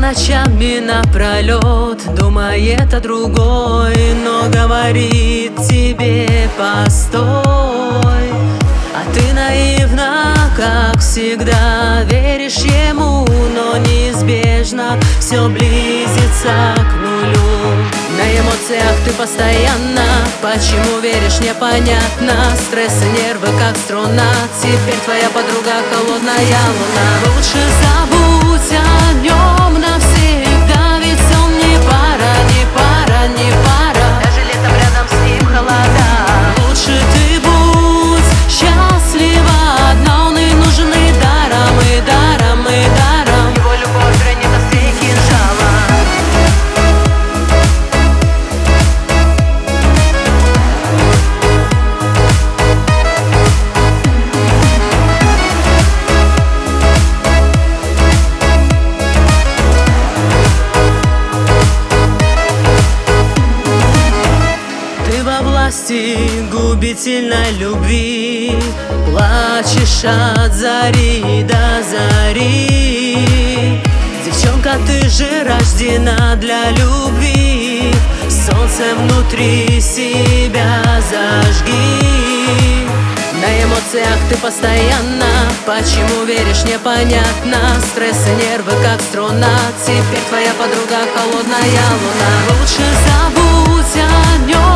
ночами напролет думает о другой, но говорит тебе: постой. А ты наивна, как всегда, веришь ему, но неизбежно все близится к нулю. На эмоциях ты постоянно, почему веришь, непонятно. Стресс и нервы как струна, теперь твоя подруга холодная луна. Лучше забудь о нем навсегда, ведь он не пара, не пара, не пара. Даже летом рядом с ним холода. Лучше ты будь счастлива одна, он и нужен и даром, и даром, и даром. Его любовь гранит острее кинжала. Губительной любви плачешь от зари до зари. Девчонка, ты же рождена для любви, солнцем внутри себя зажги. На эмоциях ты постоянно, почему веришь, непонятно. Стресс и нервы как струна, теперь твоя подруга холодная луна. Лучше забудь о нем